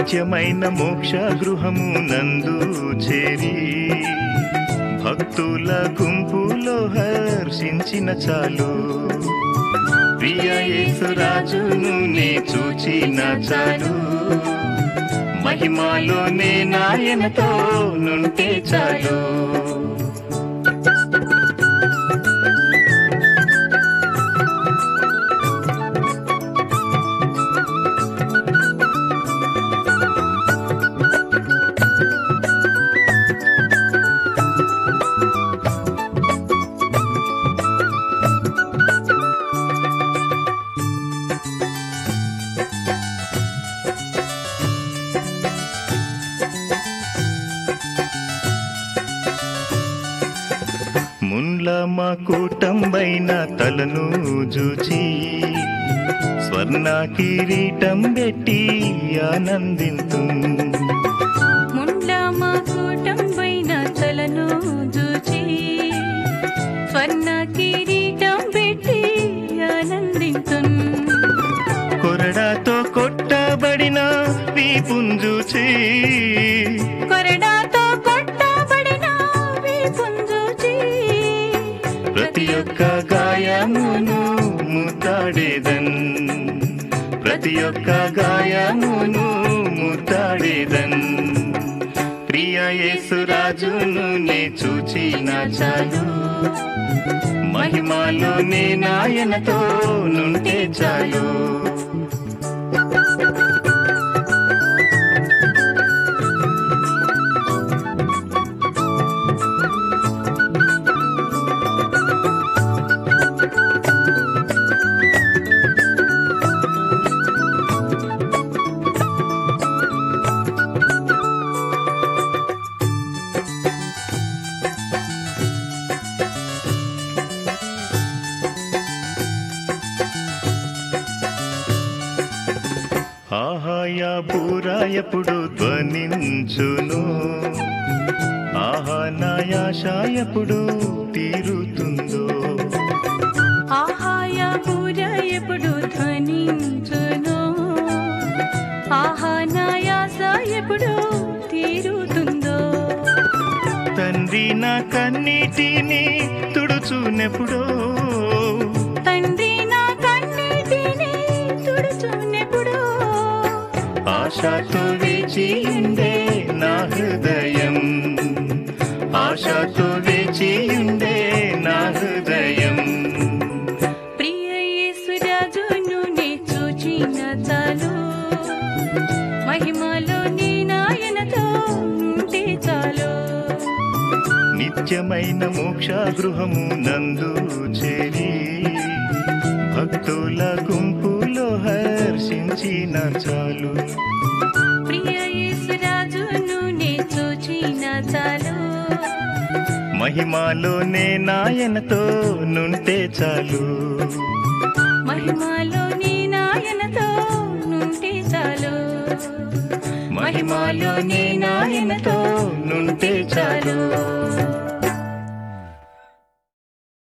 నిత్యమైన మోక్ష గృహము నందు చేరి భక్తుల గుంపులో హర్షించిన చాలు. ప్రియ యేసురాజును నే చూచిన చాలు, మహిమలోనే నాయనతో నుంటే చాలు. మున్ల మా కూటంబైన తలను జూచి స్వర్ణ కిరీటం పెట్టి ఆనందింతు. ముండ్ల మా కూటంబైన తలను జూచి స్వర్ణ కిరీటం పెట్టి ఆనందింతున్. కొరడాతో కొట్టబడిన వీపును జూచి కొరడాతో కొట్టబడిన వీపును జూచి ప్రతి ఒక్క గాయమును ముద్దాడేదన్, ప్రతి ఒక్క గాయమును ముద్దాడేదన్. ప్రియ యేసురాజును నే చూచిన చాలు, మహిమలోనే నాయనతో నుంటే చాలు. ఆహాయా బూరా ఎప్పుడు ధ్వనించును, ఆహా నాయాశ ఎప్పుడు తీరుతుందో. ఆహాయ పూర ఎప్పుడు ధ్వనించును, ఆహా నాయాస ఎప్పుడు తీరుతుందో. తండ్రి నా కన్నీటిని తుడుచునెప్పుడో, తండ్రి నా కన్నీటిని తుడుచునెప్పుడో. ఆశతో వేచియుండే నా హృదయం, ఆశతో వేచియుండే నా హృదయం. ప్రియ యేసురాజును నే చూచిన చాలు, మహిమలోని నాయనతో ఉంటే చాలు. నిత్యమైన మోక్ష గృహము నందు చేరి భక్తుల గుంపులో హర్షించిన చాలు. ప్రియ యేసురాజును నే చూచిన చాలు, మహిమలోనే నాయనతో నుంటే చాలు, మహిమలోని నాయనతో నుంటే చాలు. మహిమలోనే నాయనతో నుంటే చాలు.